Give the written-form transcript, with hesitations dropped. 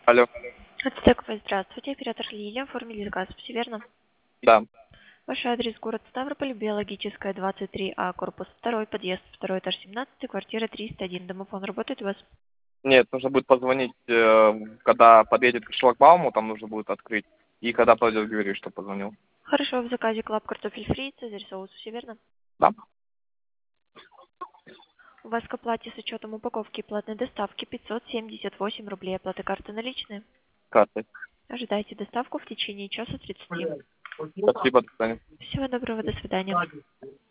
Алло. Ацтековая, здравствуйте. Оператор Лилия, оформили заказ, все верно? Да. Ваш адрес город Ставрополь, Биологическая, 23А, корпус 2, подъезд 2, этаж 17, квартира 301. Домофон работает у вас? Нет, нужно будет позвонить, когда подъедет к шлагбауму, там нужно будет открыть. И когда подойдет, говорить, что позвонил. Хорошо, в заказе клаб картофель фри, цезарь соус, все верно? Да? У вас к оплате с учетом упаковки и платной доставки 578 рублей. Оплата карты наличные. Картой. Ожидайте доставку в течение часа 30. Спасибо, до свидания. Всего доброго, до свидания.